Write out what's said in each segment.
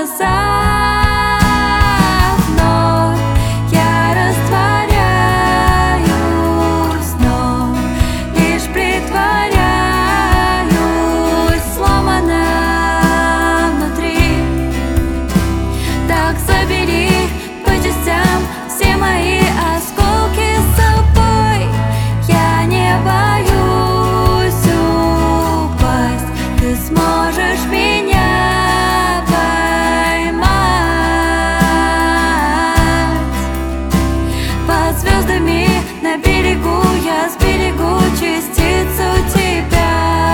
но я растворяюсь, но лишь притворяюсь, сломана внутри. Так забери по частям все мои осколки с собой. Я не боюсь упасть, ты сможешь меня поймать. Под звездами на берегу я сберегу частицу тебя.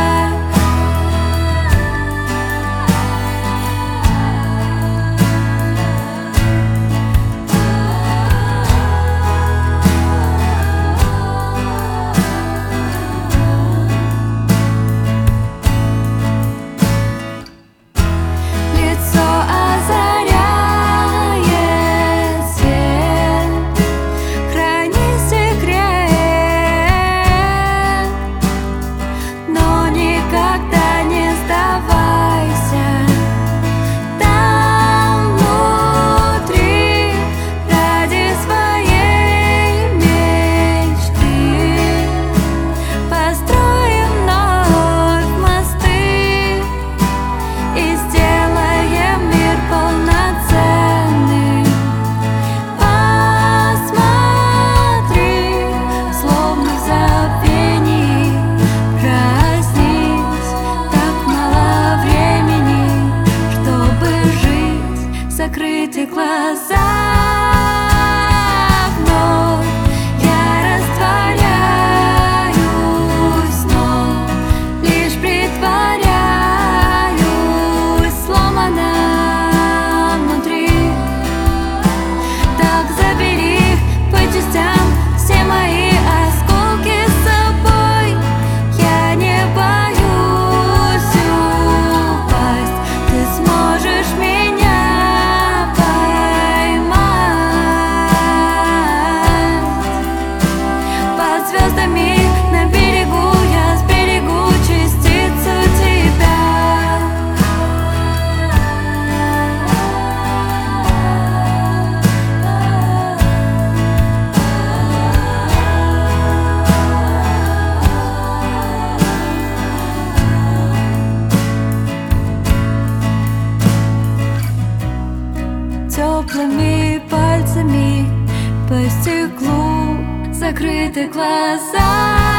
Закрытые глаза, но я растворяюсь, но лишь притворяюсь, сломана внутри. Так забери по частям все мои осколки с собой. Я не боюсь упасть, ты сможешь меня звездами на берегу я сберегу частицу тебя. Теплыми пальцами по стеклу, закрыты глаза.